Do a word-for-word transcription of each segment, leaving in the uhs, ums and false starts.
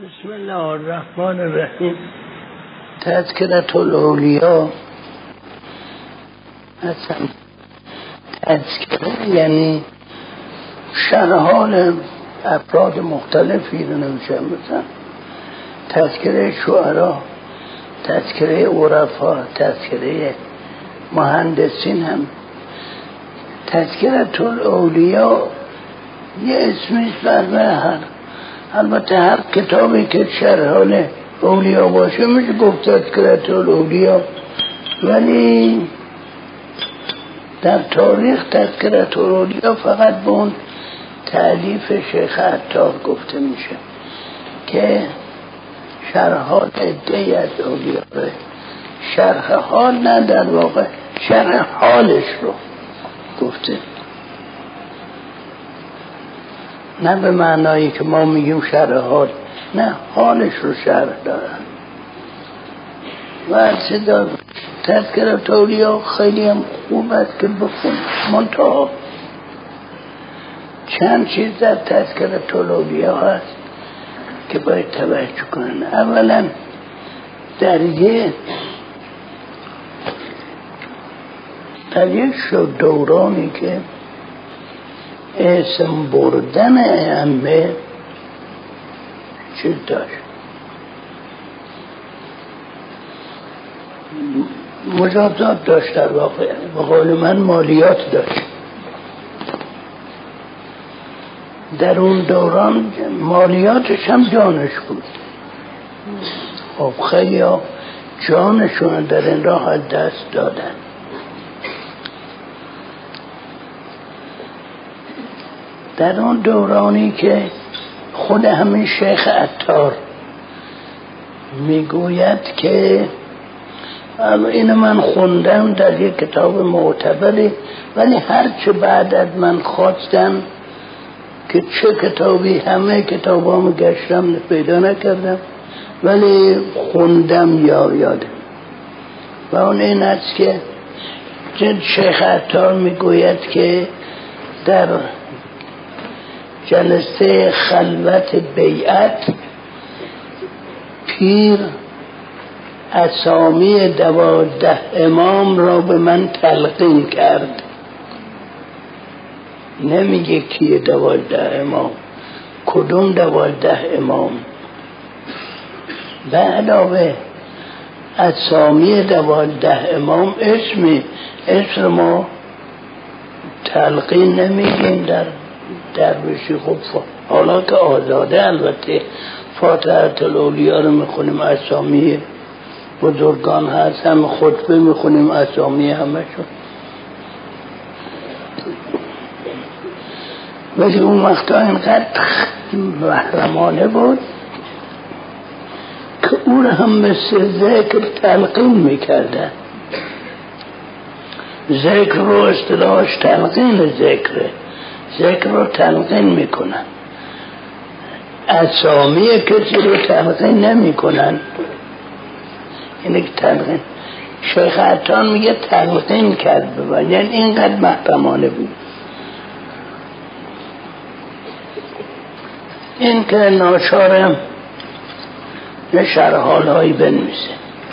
بسم الله الرحمن الرحیم. تذکرة الاولیاء، اصلا تذکره یعنی شرح حال افراد مختلفی رو نمیشه، مثلا تذکره شعرا، تذکره عرفا، تذکره مهندسین. هم تذکرة الاولیاء یه اسمیست بر هر، البته هر کتابی که شرح حال اولیاء باشه میشه گفت تذکرة الاولیاء، ولی در تاریخ تذکرة الاولیاء فقط به اون تألیف شیخ عطار گفته میشه که شرح حال عده‌ای از اولیاء، شرح حال نه، در واقع شرح حالش رو گفته، نه به معنایی که ما میگیم شرح حال، نه، حالش رو شرح دارن. و صدا تذکرة الاولیاء خیلی هم خوب است که بخون، منتها چند چیز در تذکرة الاولیاء هست که باید توجه کنن. اولا در یک در یک شد دورانی که اسم بردن ائمه چیز داشت، مجازات داشت، در واقع به قول من مالیات داشت. در اون دوران مالیاتش هم جانش بود. خب خیلی ها جانشون در این راه از دست دادن. در اون دورانی که خود همین شیخ عطار میگوید که اینو من خوندم در یک کتاب معتبری، ولی هرچه بعد از من خواستم که چه کتابی، همه کتابامو گشتم پیدا نکردم، ولی خوندم یا یادم. و اون این است که شیخ عطار میگوید که در جلسه خلوت بیعت پیر اسامی دوازده امام را به من تلقین کرد. نمیگه کیه دوازده امام، کدوم دوازده امام. به علاوه اسامی دوازده امام اسمی اسم ما تلقین نمیگیم در درویشی. خب حالا که آزاده، البته فاتحة الاولیاء رو میخونیم، اسامی بزرگان هست، هم خطبه میخونیم اسامی همه شون، ولی اون وقتا اینقدر محرمانه بود که اون هم مثل ذکر تلقین میکردن. ذکر رو اصطلاحش تلقین ذکره، ذکر رو تلقین میکنن، اسامی کسی رو تلقین نمیکنن. اینه که تلقین، شیخ عطار میگه تلقین کرد به من، یعنی اینقدر محرمانه بود. این که ناچارم یه شرح حالهایی بنویسه.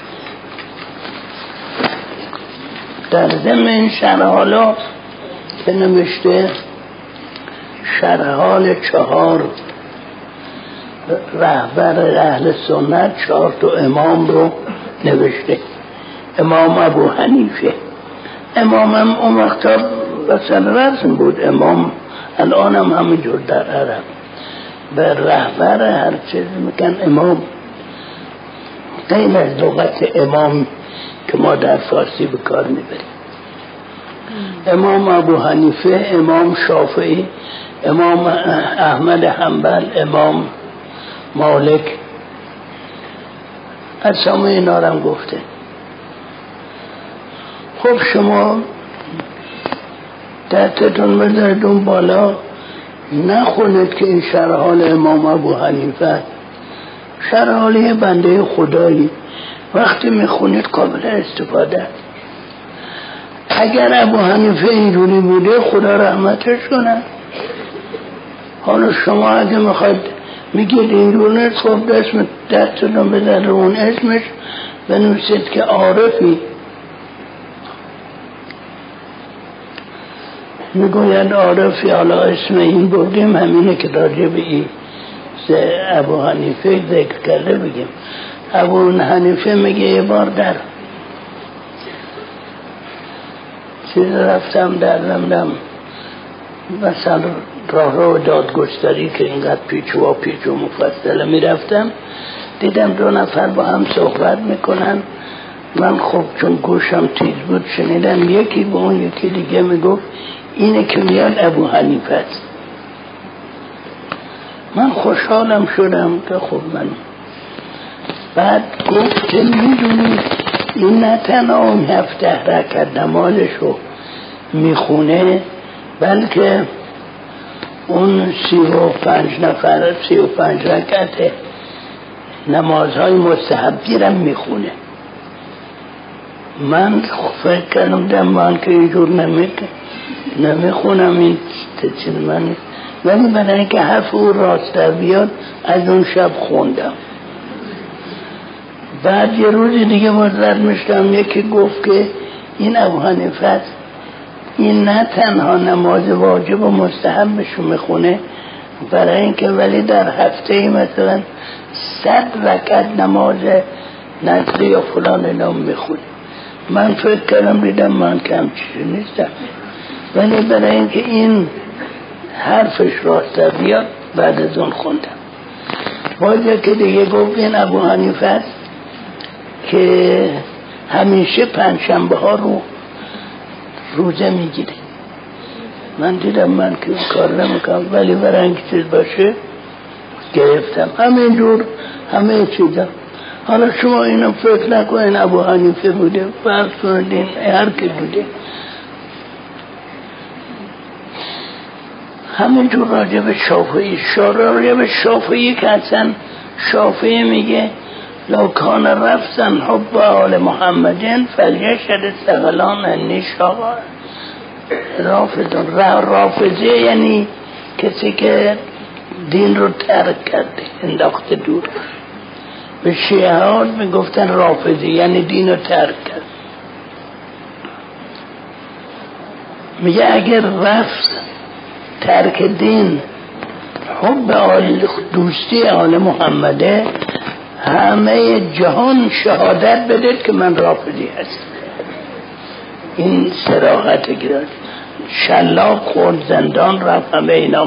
در ضمن این شرح حالا که نوشته، شرح حال چهار رهبر اهل سنت، چهار تا امام رو نوشته. امام ابو حنیفه، امام هم اون وقتا مثلا رسم بود، امام الان هم همینجور در عرب به رهبر هر چیز میگن امام، غیر از لغت امام که ما در فارسی به کار میبریم. امام ابو حنیفه، امام شافعی، امام احمد حنبل، امام مالک، اسامی اینا رو هم گفته. خب شما دستتون بذارید اون بالا، نخونید که این شرح حال امام ابو حنیفه، شرح حال بنده خدایی، وقتی میخونید قابل استفاده. اگر ابو حنیفه اینجوری بوده خدا رحمتش کنه. حالا شما اگه میخواید میگه این رونه خب اسم دستتون بزن رو اون اسمش بنویسید که عارفی. میگوید عارفی، حالا اسم این بردیم همینه که راجع به این ابو حنیفه ذکر کرده بگیم. ابو حنیفه میگه یه بار در چیز رفتم در نمدم مثلا راه رو دادگستری که اینقدر پیچ و پیچ و مفصله میرفتم، دیدم دو نفر با هم صحبت میکنن. من خب چون گوشم تیز بود شنیدم یکی با اون یکی دیگه میگفت اینه که میاد ابو حنیفه است. من خوشحالم شدم که خب من بعد گفت که میدونی این نه تنها اون هفته رکعت نمازشو میخونه بلکه اون سی و پنج نفر سی و پنج رکعت نمازهای مستحبی را میخونه. من فکر کردم من که اینجور نمیخونم این چیز من، ولی برای اینکه حرف او راست در بیاد از اون شب خوندم. بعد یه روزی دیگه مزرد میشتم یکی گفت که این ابو حنیفه است، این نه تنها نماز واجب و مستحبشو میخونه برای اینکه ولی در هفته ای مثلا صد رکعت نماز نزدی یا فلان اینا میخونه. من فکر کردم دیدم من کم چیزی نیستم، ولی برای اینکه این حرفش راست بیاد بعد از اون خوندم. باید که دیگه گفت این ابو حنیفه است که همیشه پنجشنبه ها رو روزه میگیره. من دیدم من که کار نمیکنم، ولی برای اینکه چیز باشه گرفتم همینجور همه چیزا. حالا شما اینو فکر نکنین ابو حنیفه بوده، فرض کنید هر کی بوده. همینجور راجع به شافعی راجع به شافعی که اصلا شافعی میگه لو کان رفضن حب آل محمدین فلیشهد الثقلان انی شاقا. رافضون رافضه یعنی کسی که دین رو ترک کرده انداخته دور. به شیعات میگفتن رافضه یعنی دین رو ترک کرد. میگه اگر رفض ترک دین حب آل دوستی آل محمده، همه جهان شهادت بدید که من رافضی هستم. این صراحت گرد شلاق خورد زندان رفت همه اینا.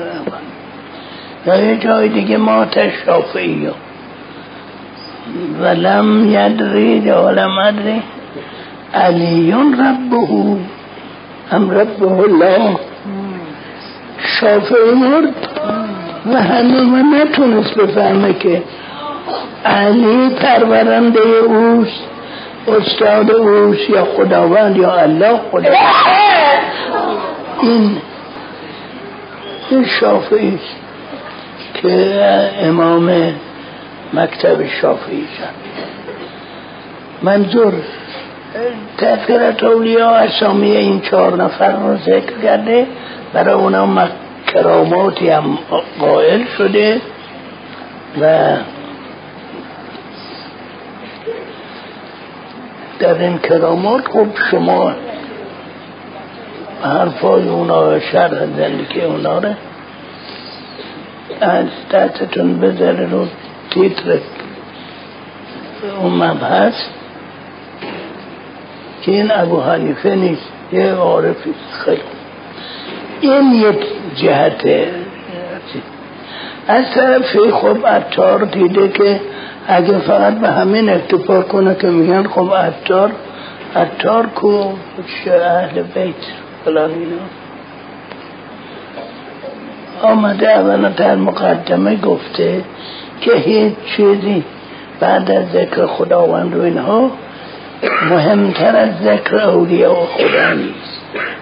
یا یه جای دیگه ما تشافعی ولم یدری یا ولم ادری علیون ربه هم ربه الله. شافعی مرد و هنوز نتونست بفهمه که علی پرورنده اوست، استاد اوست، یا خداوند یا الله خداوند. این این شافعی است که امام مکتب شافعی شد. منظور تذکرت اولیاء اسامی این چهار نفر رو ذکر کرده، برای اونا کراماتی هم قائل شده و در این کرامات خب شما حرفای اونا شرح زندگی اونا رو از دستتون بذاره رو تیتر اون مبحث که این ابو حنیفه نیست، یه عارفی خیلی. این یک جهته. از طرفی خب عطار دیده که اگه فقط به همین اکتفا کنه که میگن خب عطار عطار کو اهل بیت فلان اینا آمده اولا در مقدمه گفته که هیچ چیزی بعد از ذکر خداوند و اینها مهمتر از ذکر اولیاء و خدا نیست.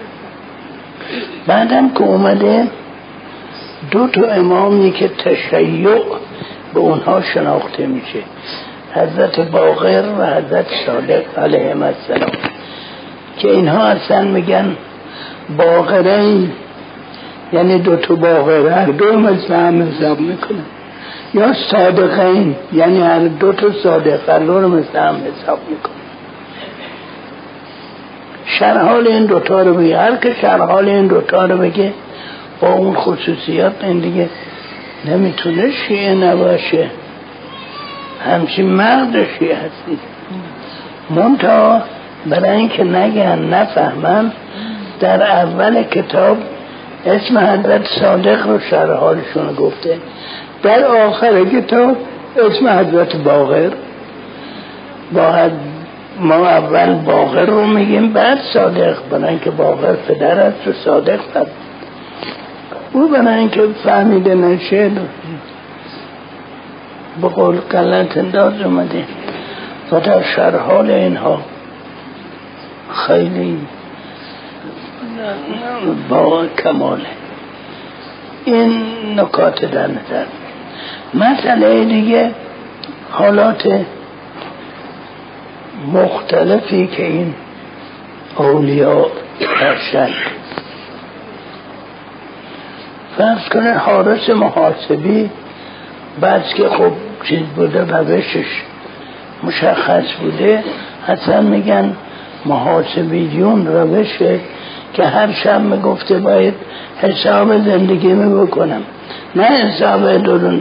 بعدم که اومده دو تا امامی که تشیع به اونها شناخته میشه، حضرت باقر و حضرت صادق علیهم السلام، که اینها اصلا میگن باقرین، یعنی دو تا باقر، هر دو مثل هم حساب میکنن. یا صادقین، یعنی هر دو تا صادق رو مثل هم حساب میکنه. شرحال این دوتا رو بگه، هر که شرحال این دوتا رو بگه با اون خصوصیات این دیگه نمیتونه شیعه نباشه، همچین مرد شیعه هستی. منتها برای اینکه نگن نفهمن در اول کتاب اسم حضرت صادق رو شرحالشون گفته، در آخر کتاب اسم حضرت باقر. با ما اول باقر رو میگیم بعد صادق، برای اینکه باقر پدر است و صادق است. او برای اینکه فهمیده نشه به قول غلط انداز اومده و در شرحال اینها خیلی با کماله. این نکات در نظر. مسئله دیگه حالات مختلفی که این اولیاء داشتن. فرض کنه حارس محاسبی بعد که خب چیز بوده روشش مشخص بوده، اصلا میگن محاسبیون روشه که هر شب میگفته باید حساب زندگی می بکنم، نه حساب دورون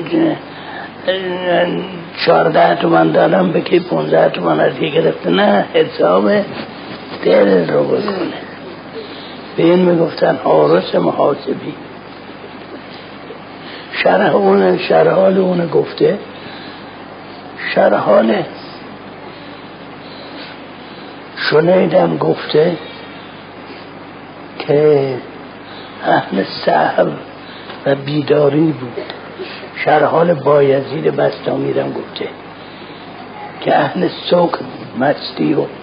چارده تومن دارم بکی پونزده تومن از که گرفته، نه حساب دل رو بکنه. به این میگفتن حارس محاسبی. شرح اون شرحال اون گفته. شرحال شنیدم گفته که اهل سحر و بیداری بود. شرحال بایزید بستامیرم گفته که اهل سوک مستی و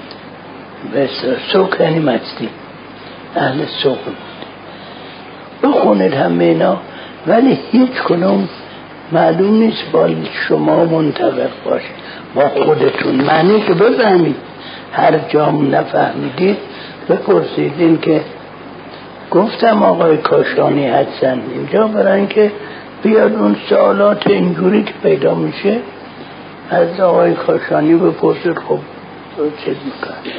سوک یعنی مستی، اهل سوک بود. بخونید همه اینا، ولی هیچ کنون معلوم نیست با شما منطبق باشه با خودتون. معنی که بفهمید، هر جام نفهمیدید بپرسید. این که گفتم آقای کاشانی هستن اینجا برای اینکه بیاد اون سوالات اینجوری که پیدا میشه از آقای کاشانی بپرسید. خب چیز میکنه،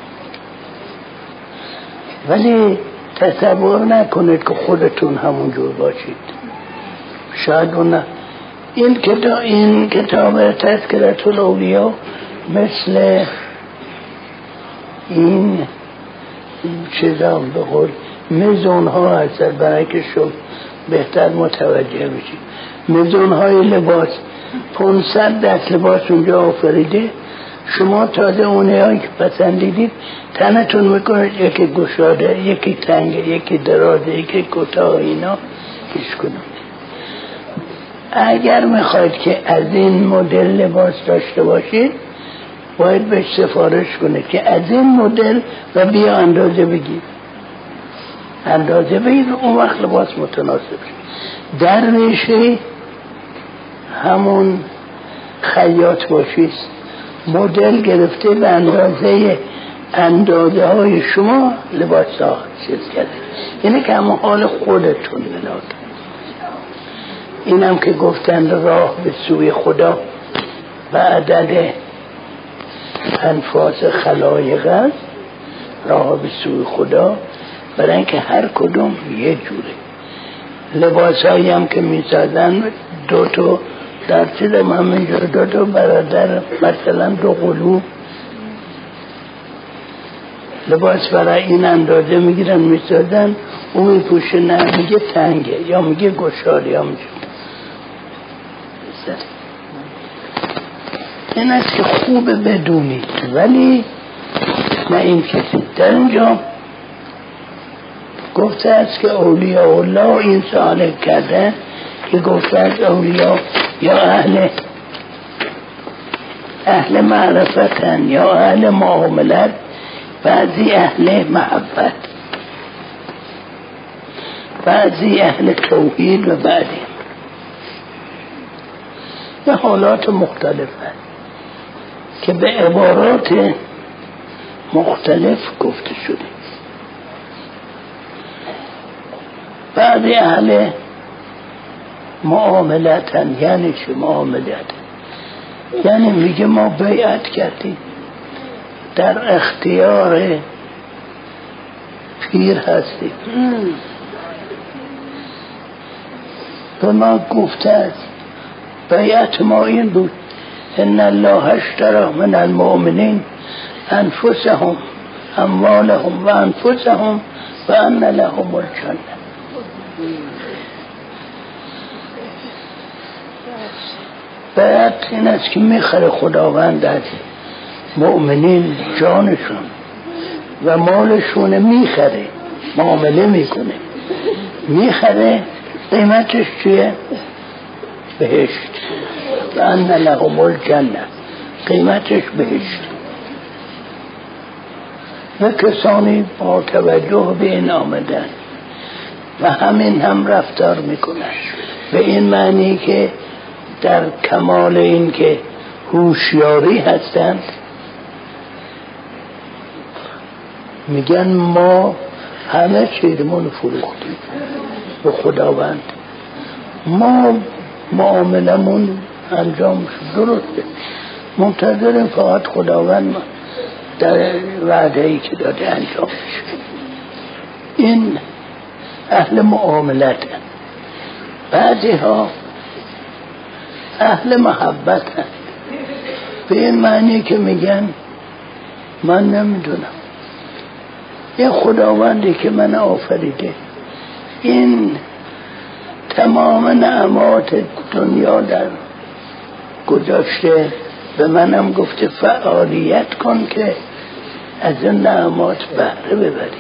ولی تصور نکنید که خودتون همونجور باشید. شاید اون این کتاب این کتاب تذکرة الاولیاء مثل این چیزا به قول میزون ها هست برای که شما بهتر متوجه بشید. میزون های لباس پانصد دست لباس اونجا آفریده، شما تازه اونه هایی که پسندیدید تنتون میکنید یکی گشاده، یکی تنگه، یکی درازه، یکی کوتاه. اینا پیش کنید. اگر میخواید که از این مدل لباس داشته باشید باید بهش سفارش کنید که از این مدل و بیا اندازه بگید، اندازه بگید، اون وقت لباس متناسب شد. در ریشه همون خیاط باشید، مدل گرفته به اندازه اندازه های شما لباس ها چیز کرده. اینه که همون حال خودتون بناد. اینم که گفتن راه به سوی خدا و عدد انفاس خلایق است، راه به سوی خدا، برای اینکه هر کدوم یه جوره. لباس هایی هم که می سازن دو تا در چیزم همینجور دو تا برادر مثلا دو قلوب لباس برای این اندازه میگیرن می سازن، اون می پوشه، نه میگه تنگه یا میگه گشاده یا میگه. این است که خوبه بدونید، ولی نه این کسی. در اینجا گفته است که اولیاء الله این سوال کرده که گفته است اولیاء یا اهل اهل معرفتن یا اهل معاملت، بعضی اهل محبت، بعضی اهل توحید و بعضی به حالات مختلفه که به عبارات مختلف گفته شده. بعضی اهل معاملتن. یعنی چه معاملت؟ یعنی میگه ما بیعت کردیم، در اختیار پیر هستیم. به ما گفته است بیعت ما این بود ان الله اشتری من المؤمنین انفسهم اموالهم و انفسهم و ان لهم الجنه. بیعت این است که میخره خداوند از مؤمنین جانشون و مالشون، میخره، معامله میکنه، میخره. قیمتش چیه؟ بهشت. و ان لهم الجنه، قیمتش بهشت. و کسانی با توجه به این آمدن و همین هم رفتار میکنن، به این معنی که در کمال این که هوشیاری هستند، میگن ما همه چیزمون فروختیم به خداوند، ما معاملمون انجام شد، درسته، منتظریم فقط خداوند در وعده ای که داده انجام شد. این اهل معاملت هست. بعضی ها اهل محبت هست، به این معنی که میگن من نمیدونم، یه خداوندی که من آفریده، این تمام نعمات دنیا در گذاشته، به منم گفته فعالیت کن که از این نعمات بهره ببری.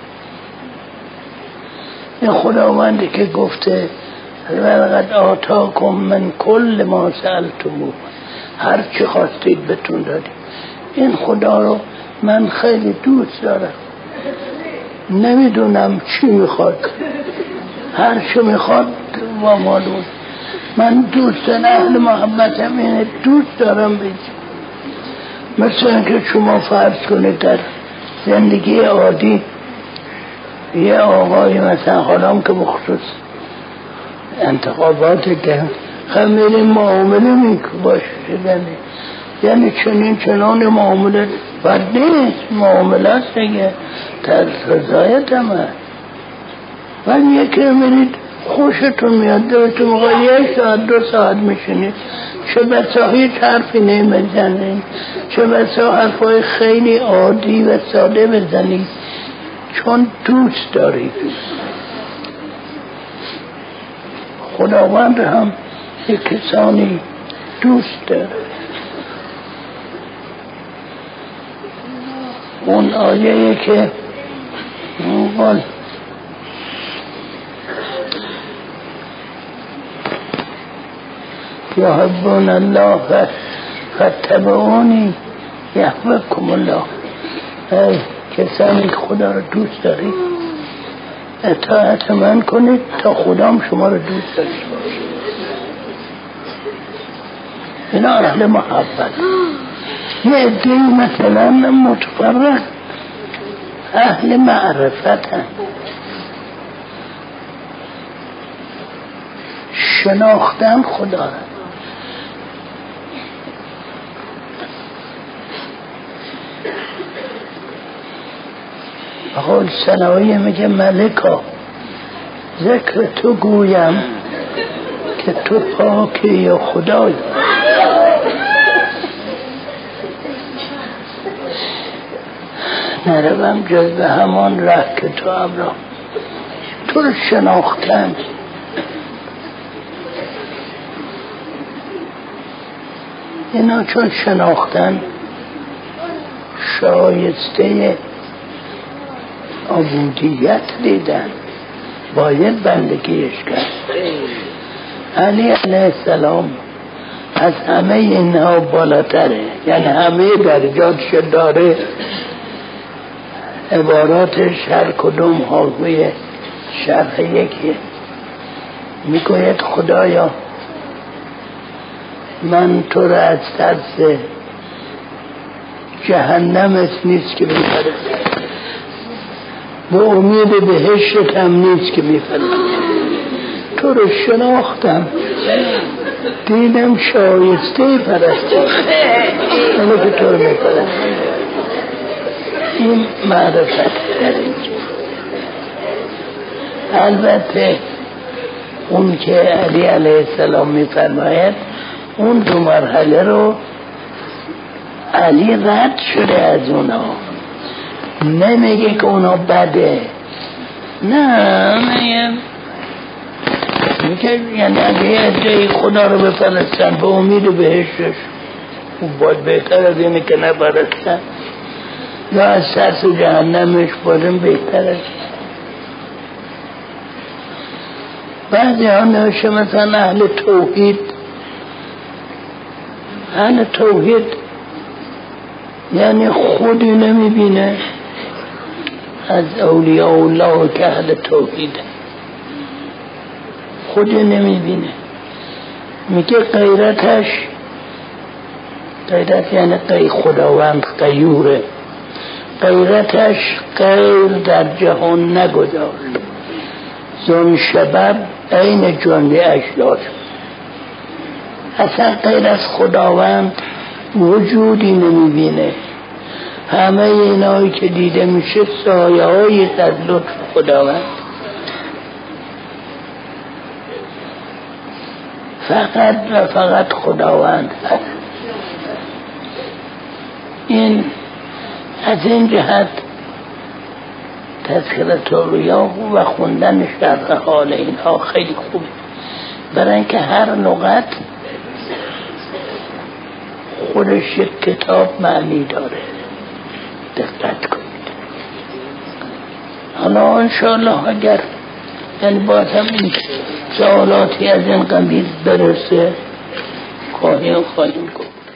این خداوندی که گفته ولقد آتاکم من کل ما سألتموه، هر چی خواستید بهتون دادیم. این خدا رو من خیلی دوست دارم، نمیدونم چی میخواد، هر چی میخواد و معلوم. من دوست اهل محبتم، اینه دوست دارم بید. مثل اینکه شما فرض کنید در زندگی عادی یه آقای مثلا حالام که بخصوص انتخابات که خمیرین معامله میکنه باشه، یعنی چنین چنان معامله بد نیست، معامله است دیگه، در رضایت هم هست. ولی یکی میرید خوشتون میاد، دوتون موقع یک ساعت دو ساعت میشینید، چه بسا هیچ حرفی نمیزنید، چه بسا حرفای خیلی عادی و ساده بزنید، چون دوست دارید. خداوند هم یک کسانی دوست داره. اون آیه که قال یحبون الله فاتبعونی یحببکم الله. ای کسانی که خدا رو دوست دارید اطاعت من کنید تا خدام شما رو دوست داشته باشه. اینا اهل محبت. یه عده‌ای مثلا متفرق اهل معرفت هم، شناختن خدا را. قول سنایی میگه ملکا ذکر تو گویم که تو پاکی یا خدای. نروم جز به همان ره که تو ابرا، تو رو شناختن. اینا چون شناختن شایسته عبودیت دیدن، باید بندگیش کرد. علی علیه السلام از همه اینها بالاتره، یعنی همه درجاتش داره. عباراتش هر کدوم حاوی شرح یکیه. میگوید خدایا من تو را از ترس جهنمت نیست که میپرستم، به امید بهشت هم نیست که میپرستم. تو رو شناختم دیدم شایسته پرستی اینو که تو رو میکنم. این معرفت در اینجا. البته اون که علی علیه السلام میفرماید اون دو مرحله رو علی رد شده از اونا، نمیگه که اونا بده، نه میگه میگه یعنی اگه یه جایی خدا رو بپرستن به امید بهشتش اون باید بهتر از اینه که نپرستن، یا از ترس جهنمش بازم بهتر است. بعضی ها نوشه مثلا اهل توحید، اهل توحید یعنی خودی نمیبینه از اولیاء الله که اهل توحید خودی نمیبینه، میگه غیرتش، غیرت یعنی غیر خداوند غیوره، غیرتش غیر در جهان نگذاشت، زن شبب این جنبی اشدار، اصلا غیر از خداوند وجودی نمیبینه، همه اینایی که دیده میشه سایه های از لطف خداوند، فقط و فقط خداوند هست. این از این جهت تذکرة الرؤیا و خوندن شرح حال اینها خیلی خوبه، برای اینکه هر لغت خودش یک کتاب معنی داره، دقت کنید. حالا انشاءالله اگر یعنی باز هم این سوالاتی از این قبیل برسه خواهیم خواهیم گفت.